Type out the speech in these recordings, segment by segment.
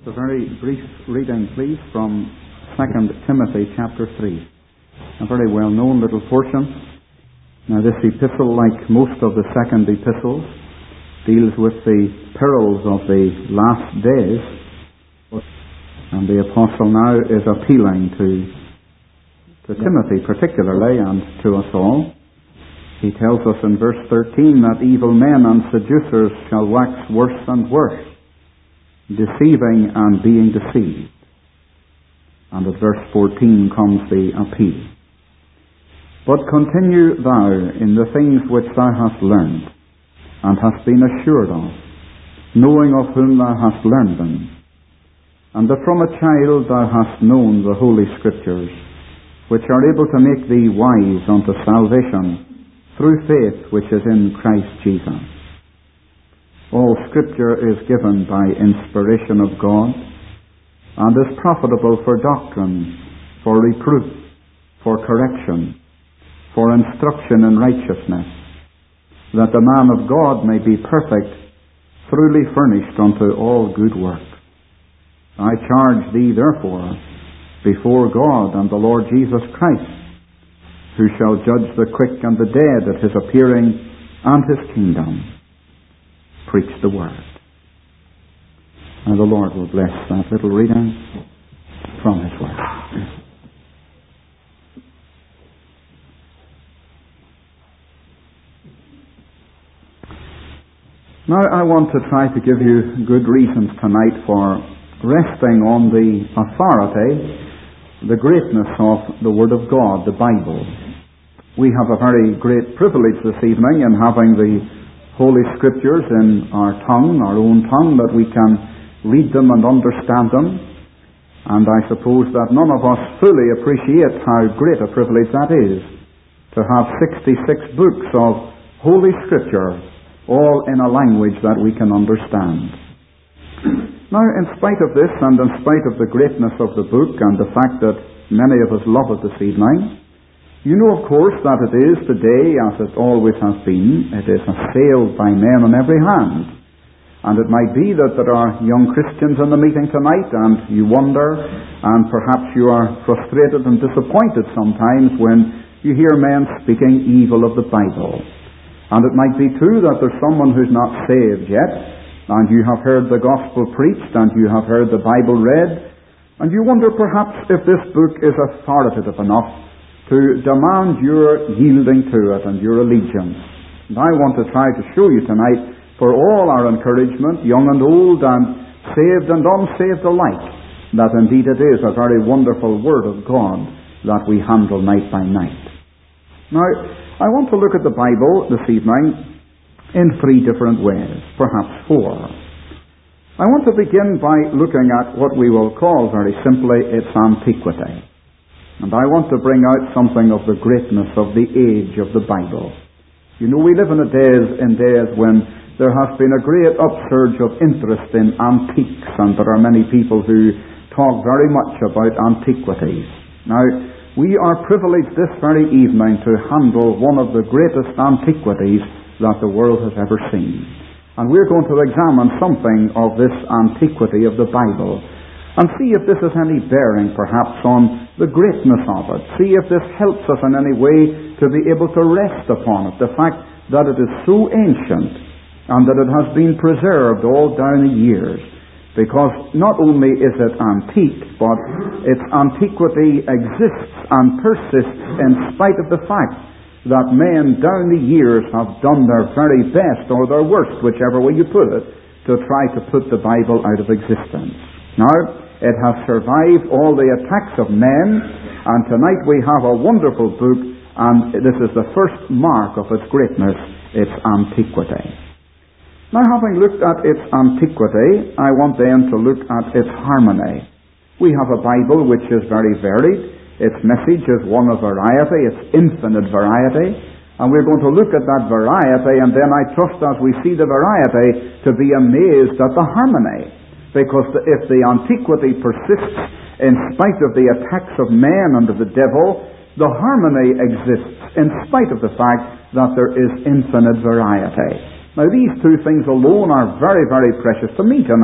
A very brief reading, please, from 2 Timothy chapter 3. A very well-known little portion. Now, this epistle, like most of the second epistles, deals with the perils of the last days. And the apostle now is appealing to Timothy particularly, and to us all. He tells us in verse 13 that evil men and seducers shall wax worse and worse, deceiving and being deceived. And at verse 14 comes the appeal. But continue thou in the things which thou hast learned, and hast been assured of, knowing of whom thou hast learned them, and that from a child thou hast known the Holy Scriptures, which are able to make thee wise unto salvation through faith which is in Christ Jesus. All Scripture is given by inspiration of God, and is profitable for doctrine, for reproof, for correction, for instruction in righteousness, that the man of God may be perfect, thoroughly furnished unto all good work. I charge thee therefore before God and the Lord Jesus Christ, who shall judge the quick and the dead at his appearing and his kingdom. Preach the word. And the Lord will bless that little reading from his word. Now I want to try to give you good reasons tonight for resting on the authority, the greatness of the Word of God, the Bible. We have a very great privilege this evening in having the Holy Scriptures in our tongue, our own tongue, that we can read them and understand them. And I suppose that none of us fully appreciate how great a privilege that is, to have 66 books of Holy Scripture, all in a language that we can understand. Now, in spite of this, and in spite of the greatness of the book, and the fact that many of us love it this evening, you know, of course, that it is today, as it always has been, it is assailed by men on every hand. And it might be that there are young Christians in the meeting tonight, and you wonder, and perhaps you are frustrated and disappointed sometimes when you hear men speaking evil of the Bible. And it might be too that there's someone who's not saved yet, and you have heard the gospel preached, and you have heard the Bible read, and you wonder perhaps if this book is authoritative enough to demand your yielding to it and your allegiance. And I want to try to show you tonight, for all our encouragement, young and old, and saved and unsaved alike, that indeed it is a very wonderful Word of God that we handle night by night. Now, I want to look at the Bible this evening in three different ways, perhaps four. I want to begin by looking at what we will call very simply its antiquity. And I want to bring out something of the greatness of the age of the Bible. You know, we live in days when there has been a great upsurge of interest in antiques, and there are many people who talk very much about antiquities. Now, we are privileged this very evening to handle one of the greatest antiquities that the world has ever seen. And we're going to examine something of this antiquity of the Bible, and see if this has any bearing perhaps on the greatness of it. See if this helps us in any way to be able to rest upon it. The fact that it is so ancient and that it has been preserved all down the years. Because not only is it antique, but its antiquity exists and persists in spite of the fact that men down the years have done their very best, or their worst, whichever way you put it, to try to put the Bible out of existence. Now, it has survived all the attacks of men, and tonight we have a wonderful book, and this is the first mark of its greatness, its antiquity. Now, having looked at its antiquity, I want then to look at its harmony. We have a Bible which is very varied. Its message is one of variety, it's infinite variety, and we're going to look at that variety, and then I trust as we see the variety to be amazed at the harmony. Because if the antiquity persists in spite of the attacks of man and of the devil, the harmony exists in spite of the fact that there is infinite variety. Now, these two things alone are very, very precious to me tonight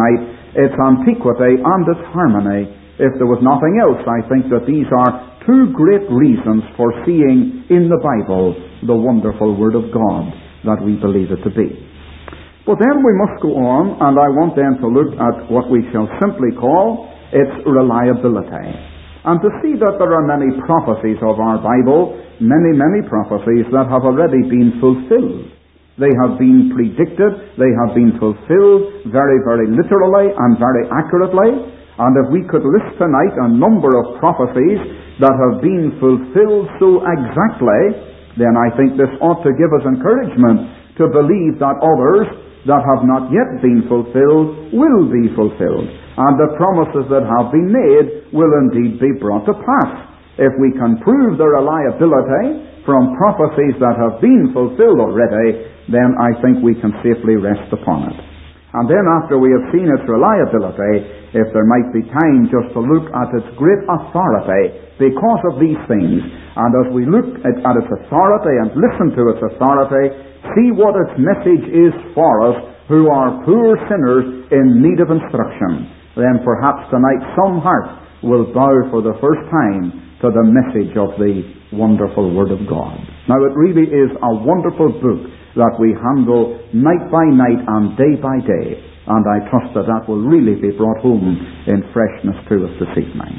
its antiquity, and its harmony. If there was nothing else, I think that these are two great reasons for seeing in the Bible the wonderful Word of God that we believe it to be. But then we must go on, and I want then to look at what we shall simply call its reliability. And to see that there are many prophecies of our Bible, many prophecies that have already been fulfilled. They have been predicted, they have been fulfilled very literally and very accurately. And if we could list tonight a number of prophecies that have been fulfilled so exactly, then I think this ought to give us encouragement to believe that others that have not yet been fulfilled will be fulfilled. And the promises that have been made will indeed be brought to pass. If we can prove the reliability from prophecies that have been fulfilled already, then I think we can safely rest upon it. And then after we have seen its reliability, if there might be time just to look at its great authority because of these things, and as we look at its authority and listen to its authority, see what its message is for us who are poor sinners in need of instruction, then perhaps tonight some heart will bow for the first time to the message of the wonderful Word of God. Now it really is a wonderful book that we handle night by night and by day, and I trust that that will really be brought home in freshness to us this evening.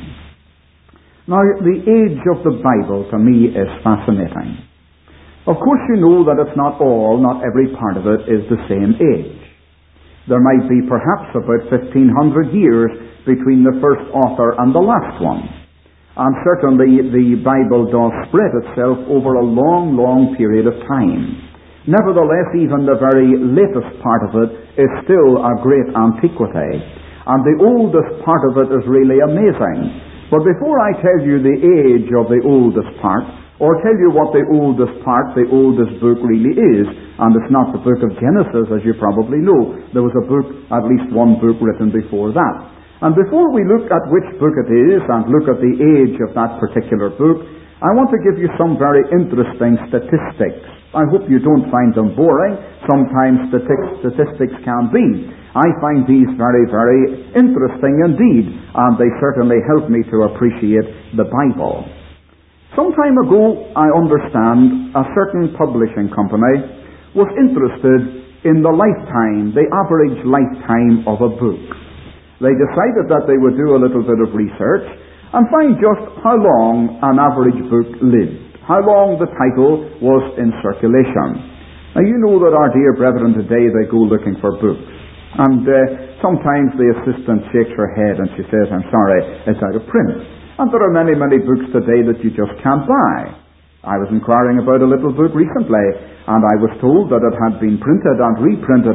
Now, the age of the Bible to me is fascinating. Of course you know that it's not every part of it is the same age. There might be perhaps about 1,500 years between the first author and the last one. And certainly the Bible does spread itself over a long period of time. Nevertheless, even the very latest part of it is still a great antiquity. And the oldest part of it is really amazing. But before I tell you the age of the oldest part, or tell you what the oldest part, the oldest book really is, and it's not the book of Genesis, as you probably know. There was a book, at least one book written before that. And before we look at which book it is, and look at the age of that particular book, I want to give you some very interesting statistics. I hope you don't find them boring. Sometimes statistics can be. I find these very interesting indeed, and they certainly help me to appreciate the Bible. Some time ago, I understand, a certain publishing company was interested in the average lifetime of a book. They decided that they would do a little bit of research and find just how long an average book lived, how long the title was in circulation. Now you know that our dear brethren today, they go looking for books. And sometimes the assistant shakes her head and she says, "I'm sorry, it's out of print." And there are many books today that you just can't buy. I was inquiring about a little book recently, and I was told that it had been printed and reprinted,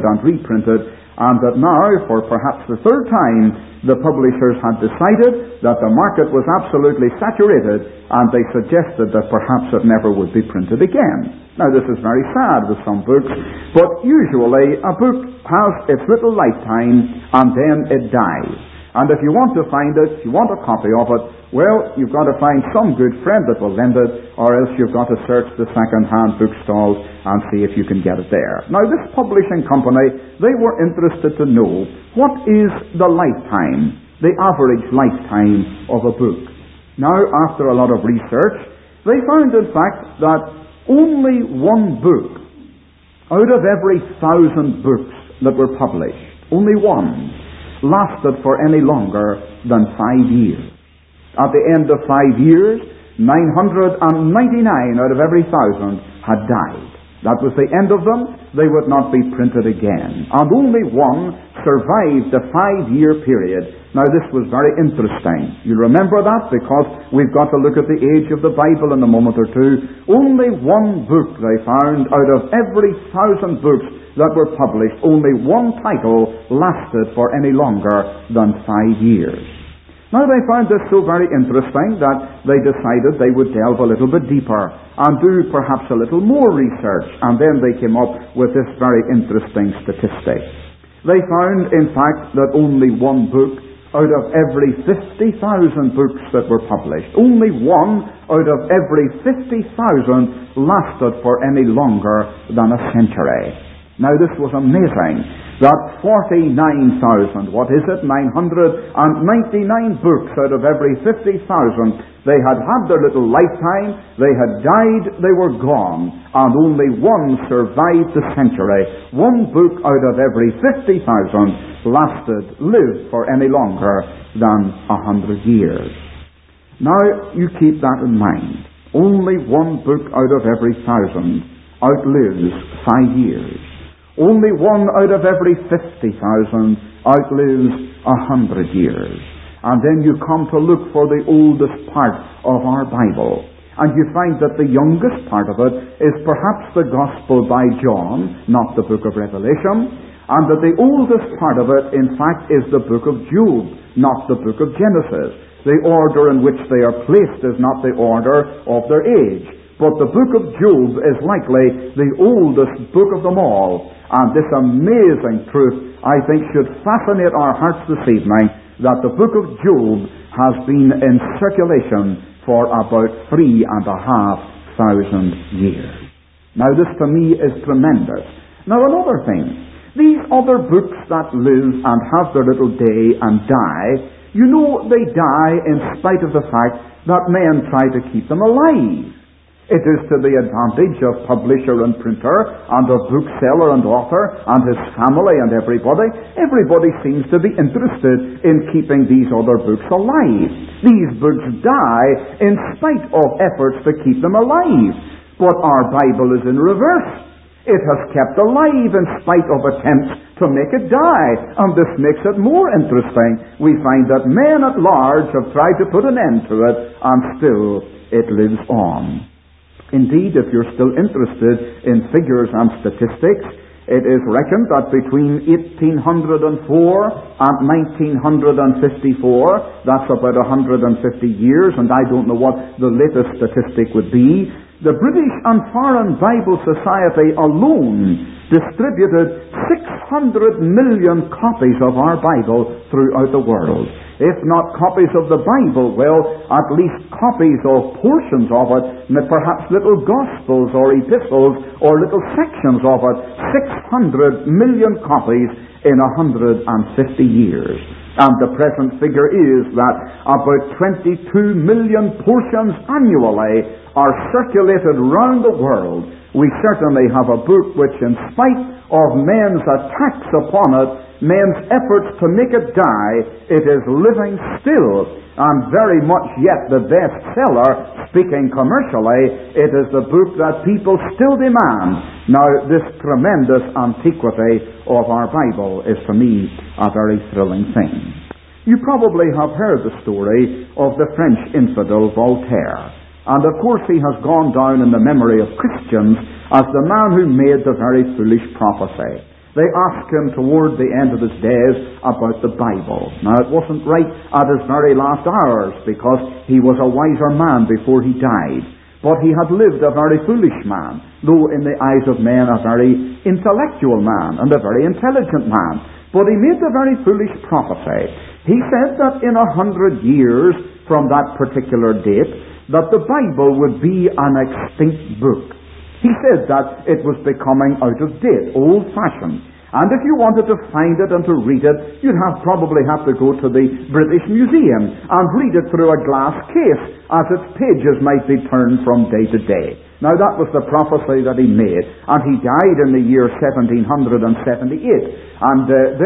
and that now, for perhaps the third time, the publishers had decided that the market was absolutely saturated, and they suggested that perhaps it never would be printed again. Now, this is very sad with some books, but usually a book has its little lifetime, and then it dies. And if you want to find it, if you want a copy of it, well, you've got to find some good friend that will lend it, or else you've got to search the second-hand bookstalls and see if you can get it there. Now, this publishing company, they were interested to know what is the lifetime, the average lifetime of a book. Now, after a lot of research, they found, in fact, that only one book out of every 1,000 books that were published, only one, lasted for any longer than 5 years. At the end of 5 years, 999 out of every 1,000 had died. That was the end of them. They would not be printed again. And only one survived the 5-year period. Now this was very interesting. You remember that because we've got to look at the age of the Bible in a moment or two. Only one book they found out of every 1,000 books that were published. Only one title lasted for any longer than 5 years. Now they found this so very interesting that they decided they would delve a little bit deeper and do perhaps a little more research, and then they came up with this very interesting statistic. They found, in fact, that only one book out of every 50,000 books that were published, only one out of every 50,000 lasted for any longer than a century. Now this was amazing. that 49,000, what is it, 999 books out of every 50,000, they had had their little lifetime, they had died, they were gone, and only one survived the century. One book out of every 50,000 lived for any longer than 100 years. Now, you keep that in mind. Only one book out of every 1,000 outlives 5 years. Only one out of every 50,000 outlives 100 years. And then you come to look for the oldest part of our Bible. And you find that the youngest part of it is perhaps the Gospel by John, not the book of Revelation. And that the oldest part of it, in fact, is the book of Job, not the book of Genesis. The order in which they are placed is not the order of their age. But the book of Job is likely the oldest book of them all. And this amazing truth, I think, should fascinate our hearts this evening, that the book of Job has been in circulation for about 3,500 years. Now this to me is tremendous. Now another thing, these other books that live and have their little day and die, you know they die in spite of the fact that men try to keep them alive. It is to the advantage of publisher and printer and of bookseller and author and his family and everybody. Everybody seems to be interested in keeping these other books alive. These books die in spite of efforts to keep them alive. But our Bible is in reverse. It has kept alive in spite of attempts to make it die. And this makes it more interesting. We find that men at large have tried to put an end to it, and still it lives on. Indeed, if you're still interested in figures and statistics, it is reckoned that between 1804 and 1954, that's about 150 years, and I don't know what the latest statistic would be, the British and Foreign Bible Society alone distributed 600 million copies of our Bible throughout the world. If not copies of the Bible, well, at least copies of portions of it, perhaps little Gospels or epistles or little sections of it. 600 million copies in 150 years. And the present figure is that about 22 million portions annually are circulated round the world. We certainly have a book which, in spite of men's attacks upon it, men's efforts to make it die, it is living still, and very much yet the bestseller. Speaking commercially, it is the book that people still demand. Now, this tremendous antiquity of our Bible is, for me, a very thrilling thing. You probably have heard the story of the French infidel Voltaire. And of course he has gone down in the memory of Christians as the man who made the very foolish prophecy. They asked him toward the end of his days about the Bible. Now it wasn't right at his very last hours, because he was a wiser man before he died. But he had lived a very foolish man, though in the eyes of men a very intellectual man and a very intelligent man. But he made the very foolish prophecy. He said that in 100 years from that particular date, that the Bible would be an extinct book. He said that it was becoming out of date, old-fashioned. And if you wanted to find it and to read it, you'd probably have to go to the British Museum and read it through a glass case, as its pages might be turned from day to day. Now that was the prophecy that he made, and he died in the year 1778. And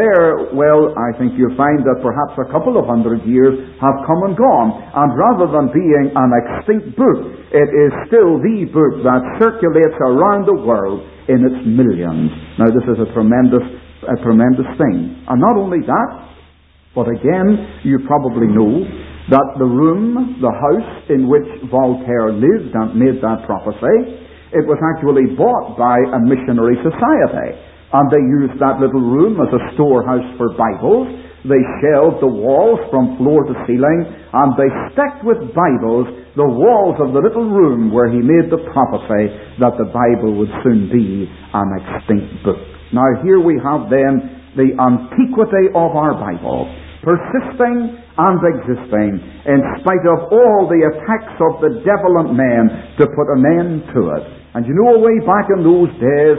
I think you'll find that perhaps a couple of 100 years have come and gone, and rather than being an extinct book, it is still the book that circulates around the world in its millions. Now this is a tremendous thing. And not only that, but again, you probably know that the room, the house in which Voltaire lived and made that prophecy, it was actually bought by a missionary society. And they used that little room as a storehouse for Bibles. They shelved the walls from floor to ceiling, and they stacked with Bibles the walls of the little room where he made the prophecy that the Bible would soon be an extinct book. Now here we have then the antiquity of our Bible, persisting and existing in spite of all the attacks of the devil and men to put an end to it. And you know, way back in those days,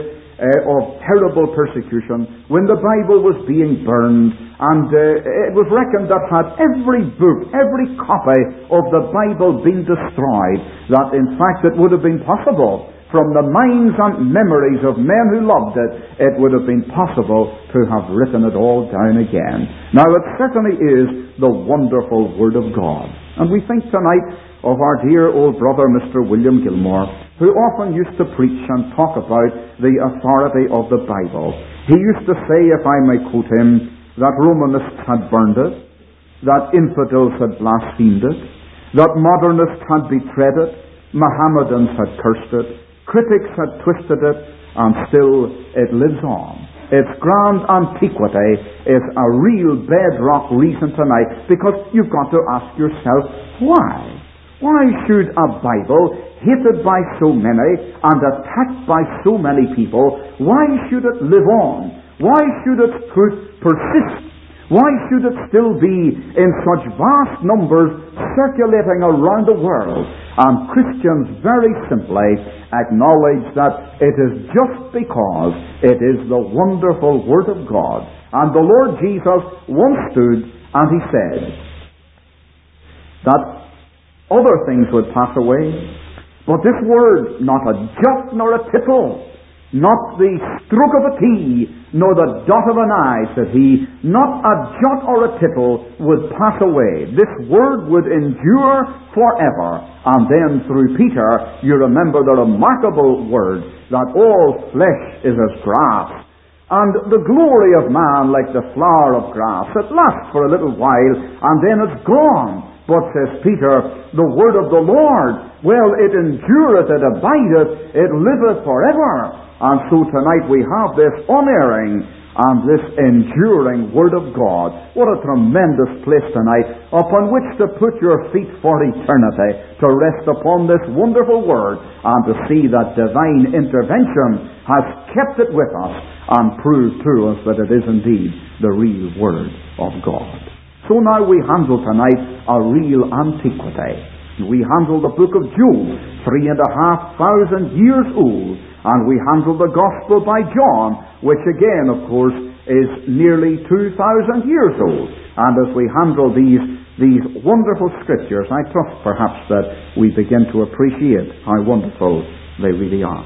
of terrible persecution, when the Bible was being burned, and it was reckoned that had every book, every copy of the Bible been destroyed, that in fact it would have been possible, from the minds and memories of men who loved it, it would have been possible to have written it all down again. Now it certainly is the wonderful Word of God. And we think tonight of our dear old brother Mr. William Gilmore, who often used to preach and talk about the authority of the Bible. He used to say, if I may quote him, that Romanists had burned it, that infidels had blasphemed it, that modernists had betrayed it, Mohammedans had cursed it, critics had twisted it, and still it lives on. Its grand antiquity is a real bedrock reason tonight, because you've got to ask yourself, why? Why should a Bible, hated by so many and attacked by so many people, why should it live on? Why should its truth persist? Why should it still be in such vast numbers circulating around the world? And Christians very simply acknowledge that it is just because it is the wonderful Word of God. And the Lord Jesus once stood and he said that other things would pass away, but this Word, not a jot nor a tittle, not the stroke of a T, nor the dot of an I, said he, not a jot or a tittle would pass away. This Word would endure forever. And then through Peter, you remember the remarkable word that all flesh is as grass, and the glory of man like the flower of grass. It lasts for a little while, and then it's gone. But, says Peter, the word of the Lord, well, it endureth, it abideth, it liveth forever. And so tonight we have this unerring and this enduring Word of God. What a tremendous place tonight upon which to put your feet for eternity, to rest upon this wonderful Word and to see that divine intervention has kept it with us and proved to us that it is indeed the real Word of God. So now we handle tonight a real antiquity. We handle the book of Job, 3,500 years old, and we handle the Gospel by John, which again, of course, is nearly 2,000 years old. And as we handle these wonderful scriptures, I trust perhaps that we begin to appreciate how wonderful they really are.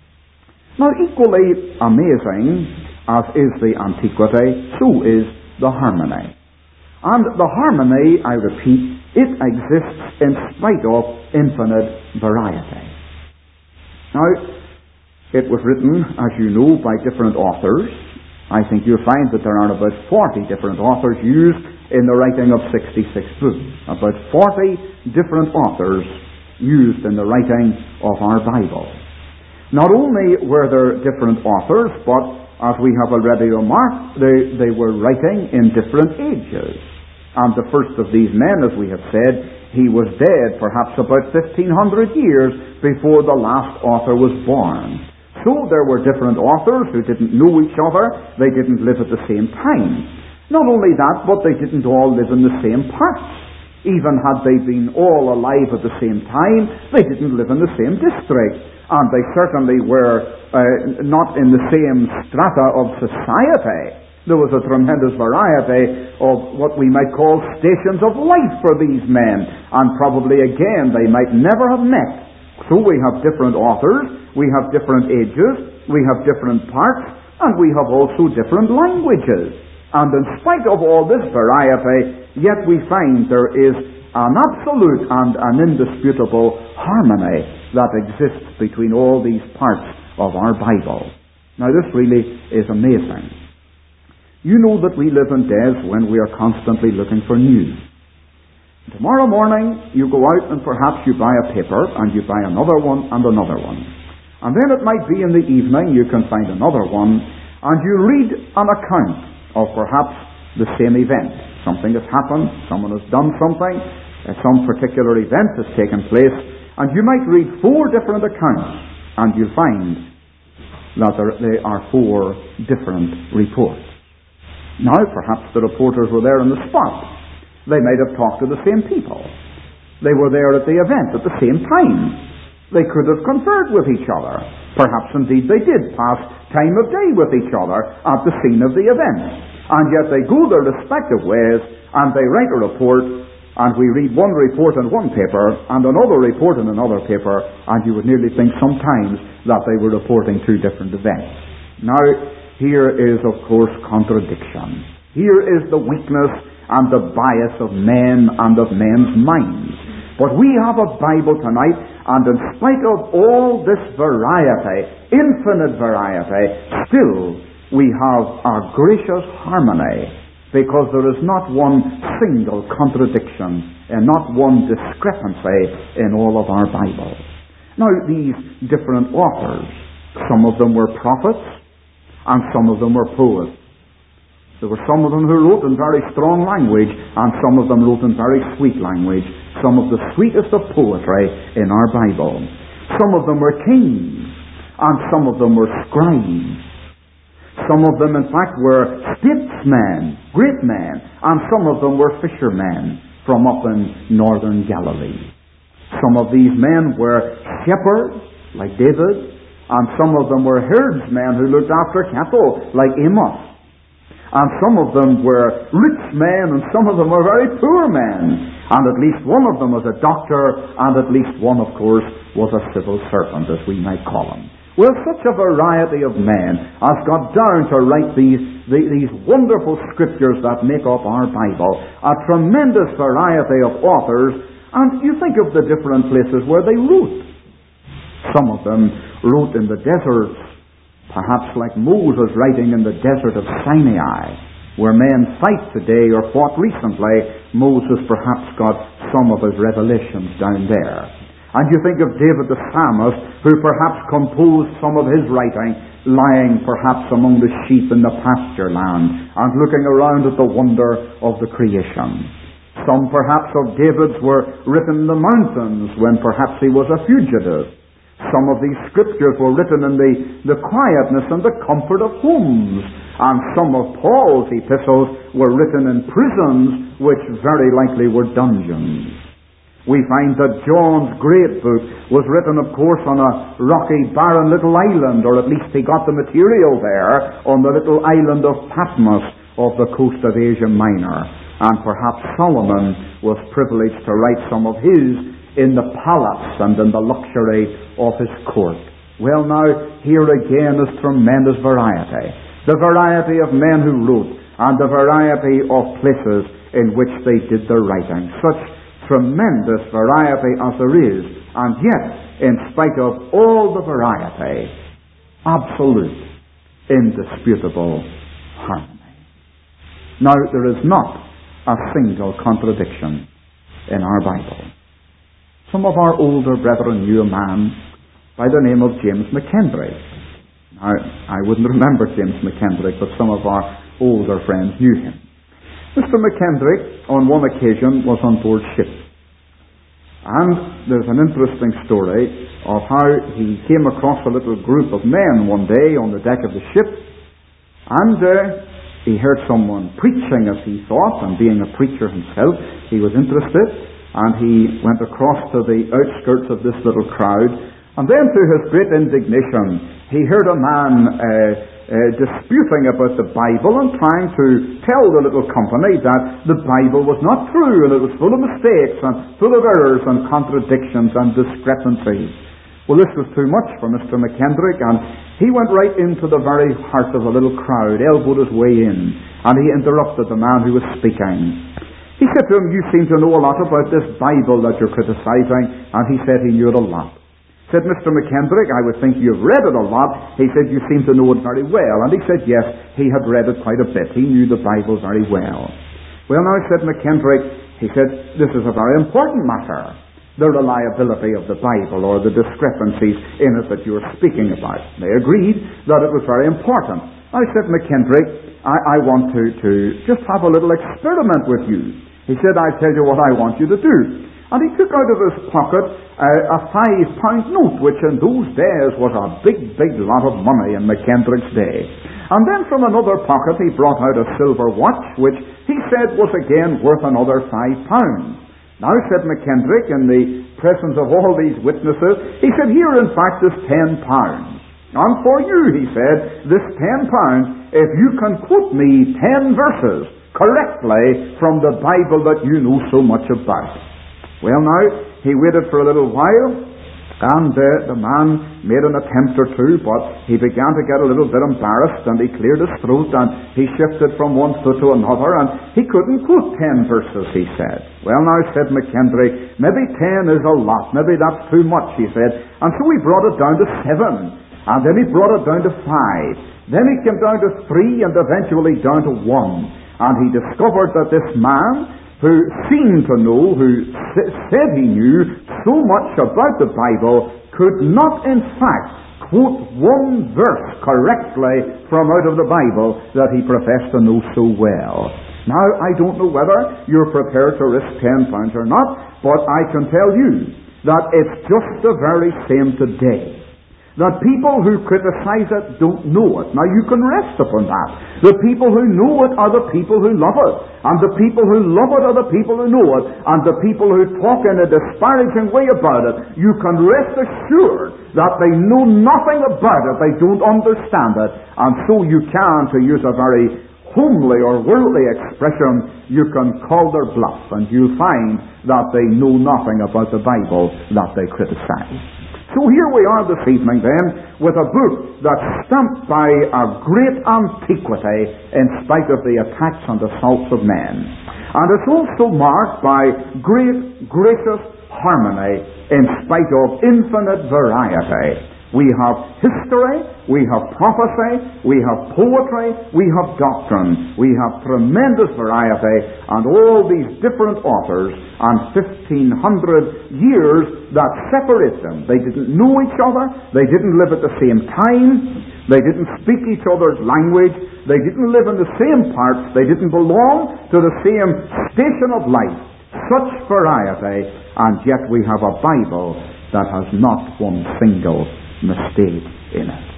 Now, equally amazing as is the antiquity, so is the harmony. And the harmony, I repeat, it exists in spite of infinite variety. Now, it was written, as you know, by different authors. I think you'll find that there are about 40 different authors used in the writing of 66 books. About 40 different authors used in the writing of our Bible. Not only were there different authors, but as we have already remarked, they were writing in different ages. And the first of these men, as we have said, he was dead perhaps about 1,500 years before the last author was born. So there were different authors who didn't know each other. They didn't live at the same time. Not only that, but they didn't all live in the same parts. Even had they been all alive at the same time, they didn't live in the same district. And they certainly were not in the same strata of society. There was a tremendous variety of what we might call stations of life for these men. And probably again, they might never have met. So we have different authors, we have different ages, we have different parts, and we have also different languages. And in spite of all this variety, yet we find there is an absolute and an indisputable harmony that exists between all these parts of our Bible. Now this really is amazing. You know that we live in days when we are constantly looking for news. Tomorrow morning you go out and perhaps you buy a paper and you buy another one and another one. And then it might be in the evening you can find another one and you read an account of perhaps the same event. Something has happened, someone has done something, some particular event has taken place, and you might read 4 different accounts and you'll find that there are 4 different reports. Now perhaps the reporters were there on the spot. They might have talked to the same people. They were there at the event at the same time. They could have conferred with each other. Perhaps indeed they did pass time of day with each other at the scene of the event. And yet they go their respective ways, and they write a report, and we read one report in one paper, and another report in another paper, and you would nearly think sometimes that they were reporting two different events. Now, here is, of course, contradiction. Here is the weakness and the bias of men and of men's minds. But we have a Bible tonight, and in spite of all this variety, infinite variety, still we have a gracious harmony, because there is not one single contradiction and not one discrepancy in all of our Bible. Now, these different authors, some of them were prophets, and some of them were poets. There were some of them who wrote in very strong language, and some of them wrote in very sweet language, some of the sweetest of poetry in our Bible. Some of them were kings, and some of them were scribes. Some of them, in fact, were statesmen, great men, and some of them were fishermen from up in northern Galilee. Some of these men were shepherds, like David, and some of them were herdsmen who looked after cattle, like Amos. And some of them were rich men, and some of them were very poor men. And at least one of them was a doctor, and at least one, of course, was a civil servant, as we might call him. Well, such a variety of men has got down to write these wonderful scriptures that make up our Bible. A tremendous variety of authors, and you think of the different places where they wrote. Some of them wrote in the deserts, perhaps like Moses writing in the desert of Sinai, where men fight today or fought recently. Moses perhaps got some of his revelations down there. And you think of David the psalmist, who perhaps composed some of his writing lying perhaps among the sheep in the pasture land and looking around at the wonder of the creation. Some perhaps of David's were written in the mountains when perhaps he was a fugitive. Some of these scriptures were written in the quietness and the comfort of homes. And some of Paul's epistles were written in prisons, which very likely were dungeons. We find that John's great book was written, of course, on a rocky, barren little island, or at least he got the material there on the little island of Patmos off the coast of Asia Minor. And perhaps Solomon was privileged to write some of his in the palace and in the luxury of his court. Well, now, here again is tremendous variety. The variety of men who wrote, and the variety of places in which they did their writing. Such tremendous variety as there is, and yet, in spite of all the variety, absolute, indisputable harmony. Now, there is not a single contradiction in our Bible. Some of our older brethren knew a man by the name of James McKendrick. Now, I wouldn't remember James McKendrick, but some of our older friends knew him. Mr. McKendrick, on one occasion, was on board ship. And there's an interesting story of how he came across a little group of men one day on the deck of the ship, and he heard someone preaching, as he thought, and being a preacher himself, he was interested. And he went across to the outskirts of this little crowd. And then, to his great indignation, he heard a man disputing about the Bible and trying to tell the little company that the Bible was not true, and it was full of mistakes and full of errors and contradictions and discrepancies. Well, this was too much for Mr. McKendrick, and he went right into the very heart of the little crowd, elbowed his way in, and he interrupted the man who was speaking. He said to him, "You seem to know a lot about this Bible that you're criticizing." And he said he knew it a lot. Said Mr. McKendrick, "I would think you've read it a lot." He said, "You seem to know it very well." And he said, yes, he had read it quite a bit. He knew the Bible very well. Well, now, said McKendrick, he said, "This is a very important matter, the reliability of the Bible, or the discrepancies in it that you're speaking about." They agreed that it was very important. I said, "McKendrick, I want to just have a little experiment with you." He said, "I'll tell you what I want you to do." And he took out of his pocket a £5 note, which in those days was a big, big lot of money in McKendrick's day. And then from another pocket he brought out a silver watch, which he said was again worth another £5. Now, said McKendrick, in the presence of all these witnesses, he said, here in fact is £10. And for you, he said, this £10, if you can quote me 10 verses correctly from the Bible that you know so much about. Well, now, he waited for a little while, and the man made an attempt or two, but he began to get a little bit embarrassed, and he cleared his throat, and he shifted from one foot to another, and he couldn't quote 10 verses, he said. Well, now, said McKendrick, maybe 10 is a lot, maybe that's too much, he said. And so he brought it down to 7, and then he brought it down to 5. Then he came down to 3, and eventually down to 1. And he discovered that this man, who seemed to know, who said he knew so much about the Bible, could not in fact quote one verse correctly from out of the Bible that he professed to know so well. Now, I don't know whether you're prepared to risk £10 or not, but I can tell you that it's just the very same today. That people who criticize it don't know it. Now, you can rest upon that. The people who know it are the people who love it. And the people who love it are the people who know it. And the people who talk in a disparaging way about it, you can rest assured that they know nothing about it. They don't understand it. And so you can, to use a very homely or worldly expression, you can call their bluff. And you'll find that they know nothing about the Bible that they criticize. So here we are this evening then with a book that's stamped by a great antiquity in spite of the attacks and assaults of men. And it's also marked by great gracious harmony in spite of infinite variety. We have history, we have prophecy, we have poetry, we have doctrine, we have tremendous variety, and all these different authors and 1,500 years that separate them. They didn't know each other, they didn't live at the same time, they didn't speak each other's language, they didn't live in the same parts, they didn't belong to the same station of life. Such variety, and yet we have a Bible that has not one single mistake in it.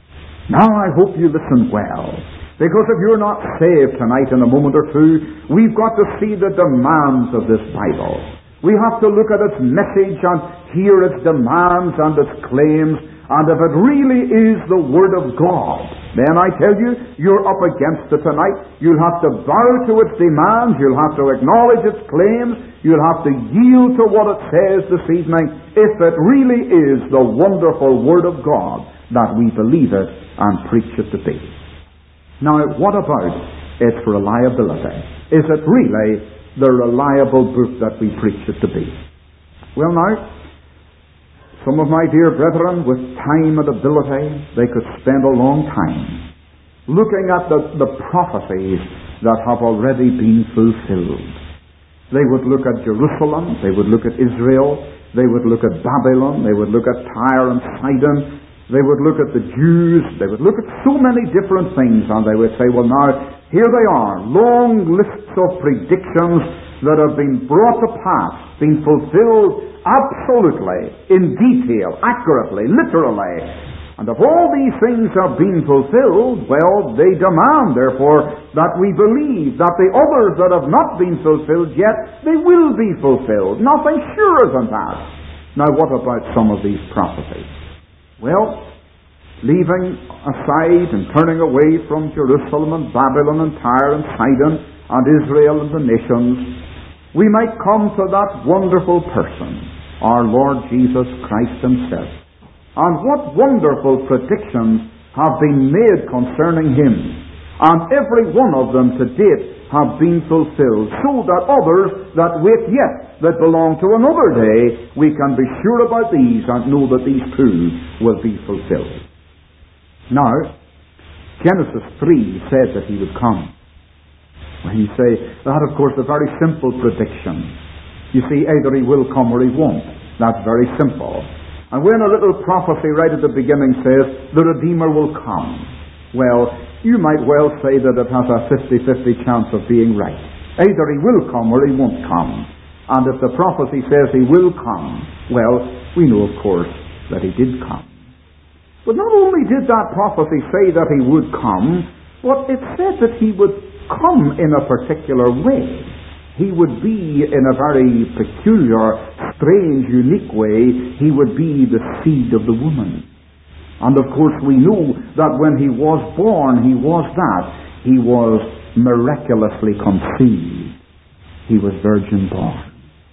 Now I hope you listen well, because if you're not saved tonight in a moment or two, we've got to see the demands of this Bible. We have to look at its message and hear its demands and its claims, and if it really is the Word of God, then I tell you, you're up against it tonight. You'll have to bow to its demands, you'll have to acknowledge its claims, you'll have to yield to what it says this evening, if it really is the wonderful Word of God that we believe it and preach it to be. Now, what about its reliability? Is it really the reliable book that we preach it to be? Well, now, some of my dear brethren, with time and ability, they could spend a long time looking at the prophecies that have already been fulfilled. They would look at Jerusalem, they would look at Israel, they would look at Babylon, they would look at Tyre and Sidon, they would look at the Jews, they would look at so many different things, and they would say, well now, here they are, long lists of predictions that have been brought to pass, been fulfilled absolutely, in detail, accurately, literally. And if all these things have been fulfilled, well, they demand, therefore, that we believe that the others that have not been fulfilled yet, they will be fulfilled. Nothing surer than that. Now, what about some of these prophecies? Well, leaving aside and turning away from Jerusalem and Babylon and Tyre and Sidon and Israel and the nations, we might come to that wonderful person, our Lord Jesus Christ Himself. And what wonderful predictions have been made concerning Him. And every one of them to date have been fulfilled, so that others that wait yet, that belong to another day, we can be sure about these and know that these too will be fulfilled. Now, Genesis 3 said that He would come. When you say, that of course is a very simple prediction. You see, either He will come or He won't. That's very simple. And when a little prophecy right at the beginning says, the Redeemer will come, well, you might well say that it has a 50-50 chance of being right. Either He will come or He won't come. And if the prophecy says He will come, well, we know of course that He did come. But not only did that prophecy say that He would come, but it said that He would come in a particular way. he would be, in a very peculiar, strange, unique way, he would be the seed of the woman. And of course we know that when he was born, he was that. He was miraculously conceived. He was virgin born.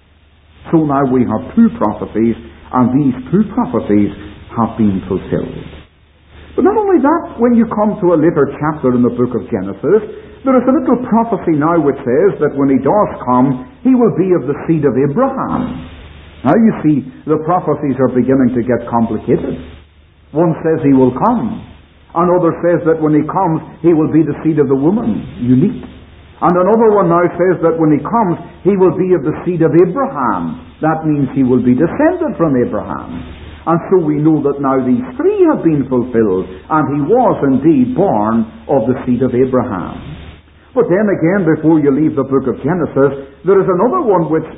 So now we have two prophecies, and these two prophecies have been fulfilled. But not only that, when you come to a later chapter in the book of Genesis, there is a little prophecy now which says that when he does come, he will be of the seed of Abraham. Now you see, the prophecies are beginning to get complicated. One says he will come. Another says that when he comes, he will be the seed of the woman. Unique. And another one now says that when he comes, he will be of the seed of Abraham. That means he will be descended from Abraham. And so we know that now these three have been fulfilled, and he was indeed born of the seed of Abraham. But then again, before you leave the book of Genesis, there is another one which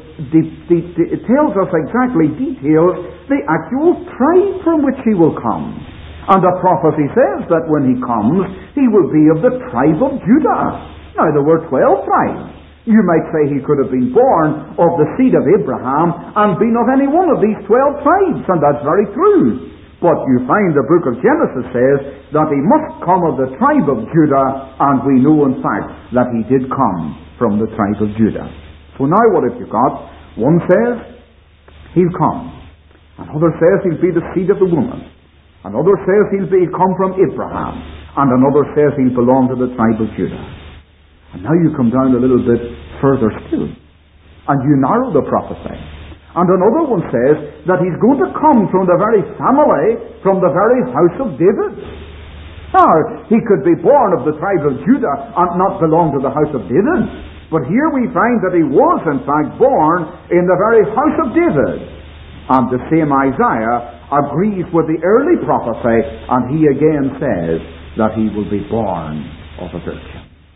it tells us exactly, details the actual tribe from which he will come. And the prophecy says that when he comes, he will be of the tribe of Judah. Now, there were 12 tribes. You might say he could have been born of the seed of Abraham and been of any one of these 12 tribes, and that's very true. But you find the book of Genesis says that he must come of the tribe of Judah, and we know in fact that he did come from the tribe of Judah. So now what have you got? One says he'll come. Another says he'll be the seed of the woman. Another says he'll come from Abraham. And another says he'll belong to the tribe of Judah. And now you come down a little bit further still, and you narrow the prophecy. And another one says that he's going to come from the very family, from the very house of David. Now, he could be born of the tribe of Judah and not belong to the house of David. But here we find that he was in fact born in the very house of David. And the same Isaiah agrees with the early prophecy, and he again says that he will be born of a virgin.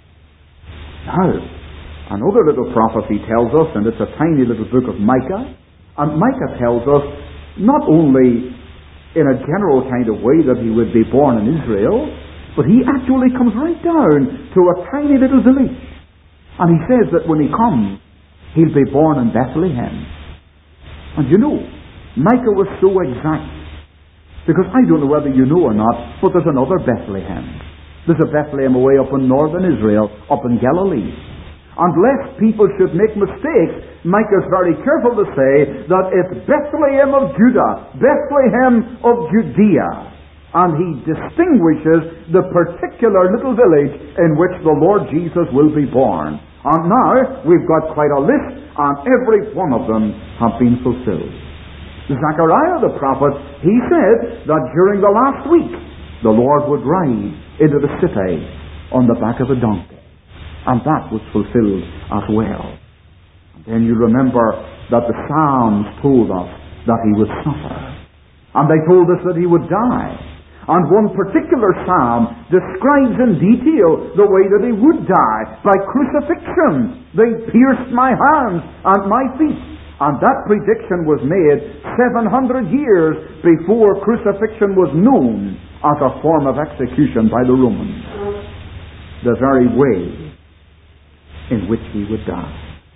Now, another little prophecy tells us, and it's a tiny little book of Micah, and Micah tells us not only in a general kind of way that he would be born in Israel, but he actually comes right down to a tiny little village. And he says that when he comes, he'll be born in Bethlehem. And you know, Micah was so exact, because I don't know whether you know or not, but there's another Bethlehem. There's a Bethlehem away up in northern Israel, up in Galilee. And lest people should make mistakes, Micah's very careful to say that it's Bethlehem of Judah, Bethlehem of Judea. And he distinguishes the particular little village in which the Lord Jesus will be born. And now we've got quite a list, and every one of them have been fulfilled. Zechariah the prophet, he said that during the last week, the Lord would ride into the city on the back of a donkey. And that was fulfilled as well. And then you remember that the Psalms told us that he would suffer. And they told us that he would die. And one particular psalm describes in detail the way that he would die. By crucifixion, they pierced my hands and my feet. And that prediction was made 700 years before crucifixion was known as a form of execution by the Romans. The very way in which he would die.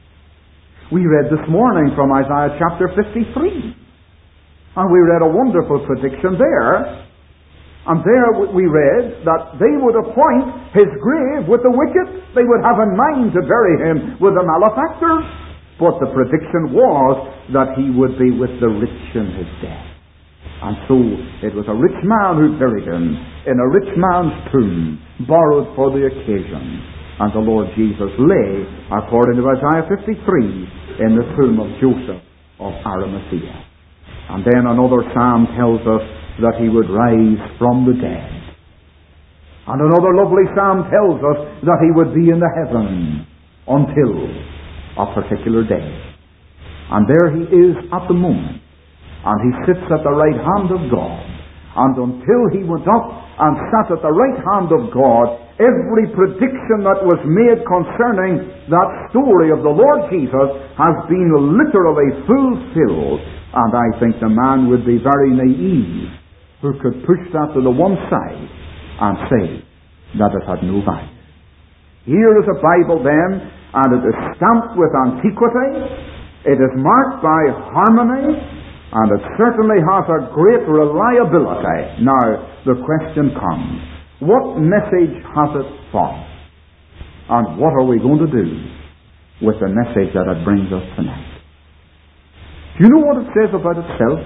We read this morning from Isaiah chapter 53. And we read a wonderful prediction there. And there we read that they would appoint his grave with the wicked. They would have in mind to bury him with the malefactors. But the prediction was that he would be with the rich in his death. And so it was a rich man who buried him in a rich man's tomb, borrowed for the occasion. And the Lord Jesus lay, according to Isaiah 53, in the tomb of Joseph of Arimathea. And then another psalm tells us that he would rise from the dead. And another lovely psalm tells us that he would be in the heaven until a particular day. And there he is at the moment. And he sits at the right hand of God. And until he went up and sat at the right hand of God, every prediction that was made concerning that story of the Lord Jesus has been literally fulfilled. And I think the man would be very naive who could push that to the one side and say that it had no value. Here is a Bible then and it is stamped with antiquity, it is marked by harmony, and it certainly has a great reliability. Now, the question comes, what message has it for? And what are we going to do with the message that it brings us tonight? Do you know what it says about itself?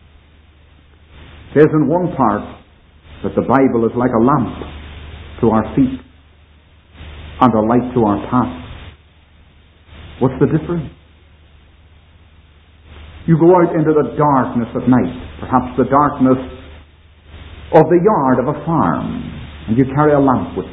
It says in one part that the Bible is like a lamp to our feet and a light to our path. What's the difference? You go out into the darkness at night, perhaps the darkness of the yard of a farm, and you carry a lamp with you.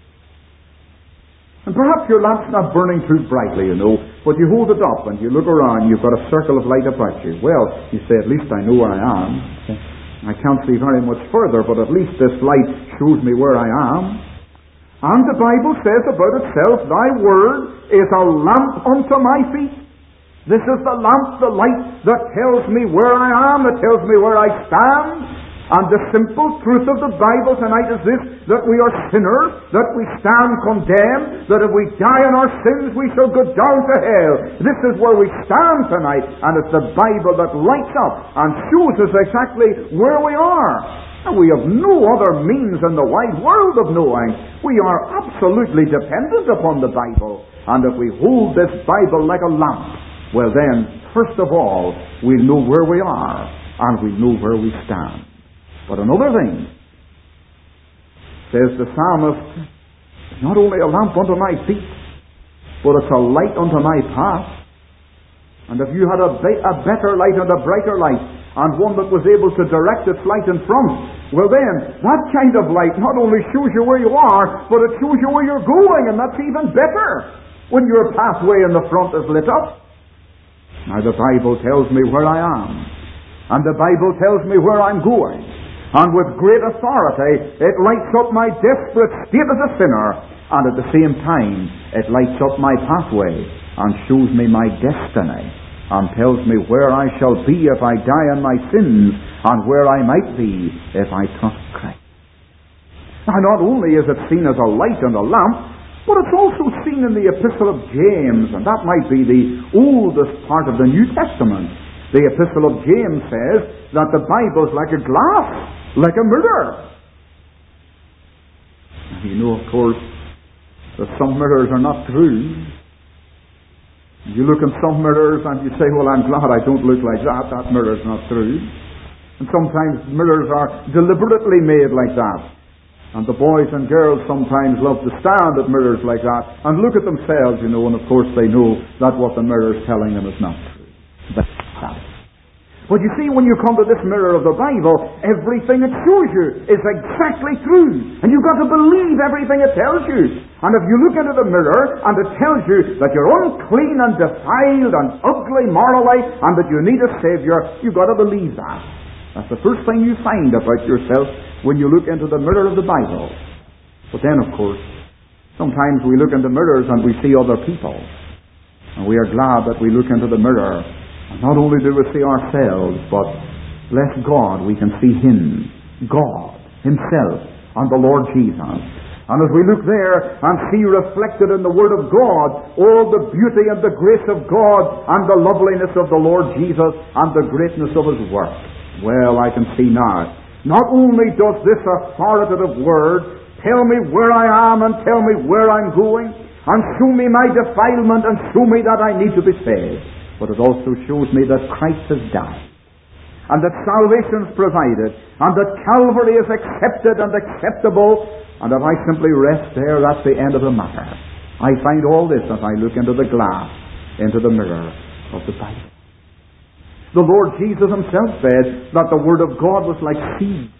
And perhaps your lamp's not burning too brightly, but you hold it up and you look around, you've got a circle of light about you. Well, you say, at least I know where I am. I can't see very much further, but at least this light shows me where I am. And the Bible says about itself, thy word is a lamp unto my feet. This is the lamp, the light that tells me where I am, that tells me where I stand. And the simple truth of the Bible tonight is this, that we are sinners, that we stand condemned, that if we die in our sins we shall go down to hell. This is where we stand tonight, and it's the Bible that lights up and shows us exactly where we are. And we have no other means in the wide world of knowing. We are absolutely dependent upon the Bible. And if we hold this Bible like a lamp, well then, first of all, we'll know where we are, and we'll know where we stand. But another thing, says the psalmist, it's not only a lamp unto my feet, but it's a light unto my path. And if you had a better light and a brighter light, and one that was able to direct its light in front, well then, that kind of light not only shows you where you are, but it shows you where you're going, and that's even better when your pathway in the front is lit up. Now the Bible tells me where I am, and the Bible tells me where I'm going. And with great authority, it lights up my desperate state as a sinner, and at the same time, it lights up my pathway and shows me my destiny and tells me where I shall be if I die in my sins and where I might be if I trust Christ. Now, not only is it seen as a light and a lamp, but it's also seen in the Epistle of James, and that might be the oldest part of the New Testament. The Epistle of James says that the Bible's like a glass, like a mirror. Of course, that some mirrors are not true. You look in some mirrors and you say, well, I'm glad I don't look like that. That mirror's not true. And sometimes mirrors are deliberately made like that. And the boys and girls sometimes love to stand at mirrors like that and look at themselves, and of course they know that what the mirror is telling them is not true. But you see, when you come to this mirror of the Bible, everything it shows you is exactly true. And you've got to believe everything it tells you. And if you look into the mirror and it tells you that you're unclean and defiled and ugly morally and that you need a Savior, you've got to believe that. That's the first thing you find about yourself when you look into the mirror of the Bible. But then, of course, sometimes we look into mirrors and we see other people. And we are glad that we look into the mirror. And not only do we see ourselves, but bless God, we can see Him, God, Himself, and the Lord Jesus. And as we look there and see reflected in the Word of God all the beauty and the grace of God and the loveliness of the Lord Jesus and the greatness of His work, well, I can see now, not only does this authoritative Word tell me where I am and tell me where I'm going, and show me my defilement and show me that I need to be saved, but it also shows me that Christ has died, and that salvation is provided, and that Calvary is accepted and acceptable, and if I simply rest there, that's the end of the matter. I find all this as I look into the glass, into the mirror of the Bible. The Lord Jesus Himself said that the Word of God was like seed.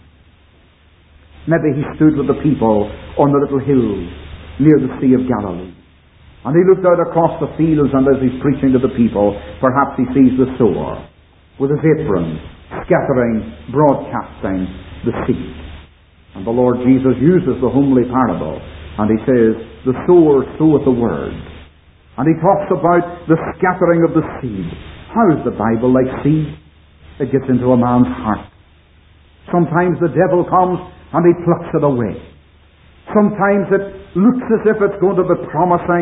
Maybe He stood with the people on the little hills near the Sea of Galilee. And He looked out across the fields, and as He's preaching to the people, perhaps He sees the sower with his apron scattering, broadcasting the seed. And the Lord Jesus uses the homely parable, and He says, the sower soweth the word. And He talks about the scattering of the seed. How is the Bible like seed? It gets into a man's heart. Sometimes the devil comes and he plucks it away. Sometimes it looks as if it's going to be promising,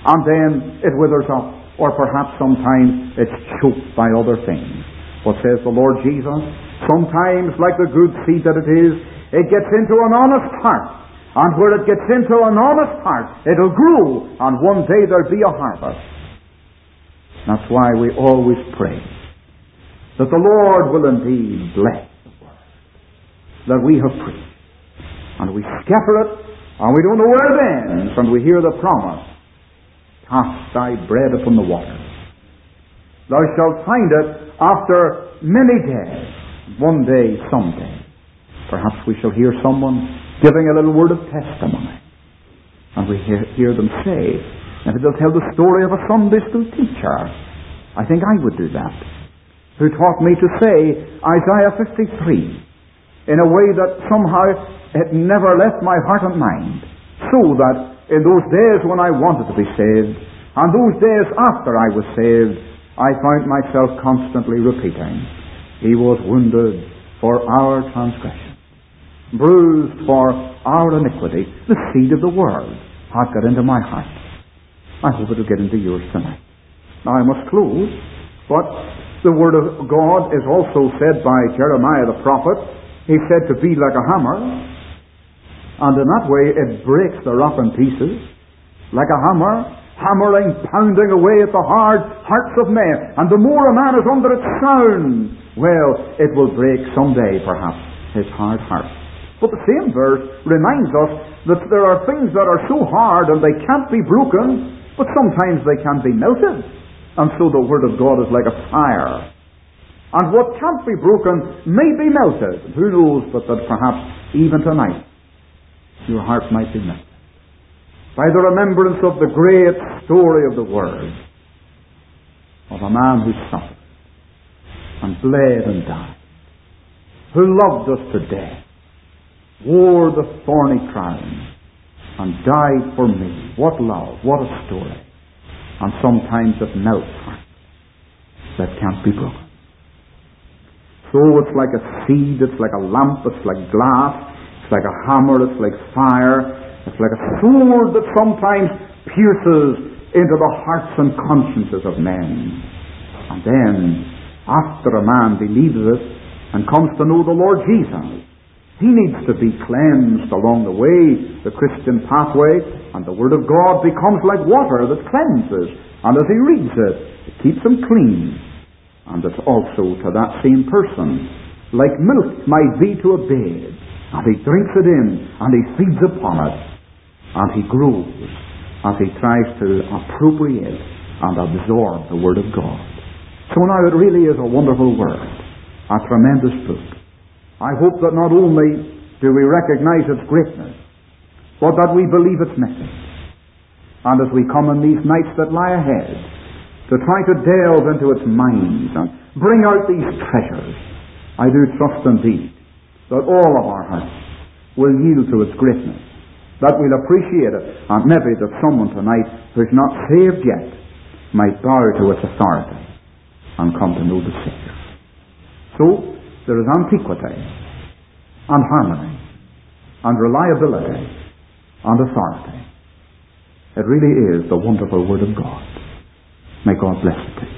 and then it withers up, or perhaps sometimes it's choked by other things. What says the Lord Jesus? Sometimes, like the good seed that it is, it gets into an honest heart, and where it gets into an honest heart, it'll grow, and one day there'll be a harvest. That's why we always pray that the Lord will indeed bless the word that we have preached. And we scatter it, and we don't know where it ends, and we hear the promise, cast thy bread upon the water. Thou shalt find it after many days, one day, someday. Perhaps we shall hear someone giving a little word of testimony, and we hear them say, and they'll tell the story of a Sunday school teacher. I think I would do that, who taught me to say Isaiah 53 in a way that somehow it never left my heart and mind, so that in those days when I wanted to be saved, and those days after I was saved, I found myself constantly repeating, He was wounded for our transgression, bruised for our iniquity. The seed of the world has got into my heart. I hope it will get into yours tonight. Now I must close, but the Word of God is also said by Jeremiah the prophet. He said to be like a hammer, and in that way it breaks the rock in pieces, like a hammer, hammering, pounding away at the hard hearts of men. And the more a man is under its sound, well, it will break someday, perhaps, his hard heart. But the same verse reminds us that there are things that are so hard and they can't be broken, but sometimes they can be melted. And so the Word of God is like a fire. And what can't be broken may be melted. Who knows but that perhaps even tonight your heart might be melted by the remembrance of the great story of the Word, of a man who suffered and bled and died, who loved us to death, wore the thorny crown, and died for me. What love, what a story. And sometimes it melts hearts that can't be broken. So it's like a seed, it's like a lamp, it's like glass, it's like a hammer, it's like fire, it's like a sword that sometimes pierces into the hearts and consciences of men. And then, after a man believes it and comes to know the Lord Jesus, he needs to be cleansed along the way, the Christian pathway, and the Word of God becomes like water that cleanses. And as he reads it, it keeps him clean. And it's also to that same person, like milk might be to a babe, and he drinks it in, and he feeds upon it, and he grows as he tries to appropriate and absorb the Word of God. So now it really is a wonderful Word, a tremendous book. I hope that not only do we recognize its greatness, but that we believe its message. And as we come in these nights that lie ahead, to try to delve into its minds and bring out these treasures, I do trust indeed that all of our hearts will yield to its greatness, that we'll appreciate it, and maybe that someone tonight who's not saved yet might bow to its authority and come to know the Savior. So, there is antiquity, and harmony, and reliability, and authority. It really is the wonderful Word of God. May God bless it.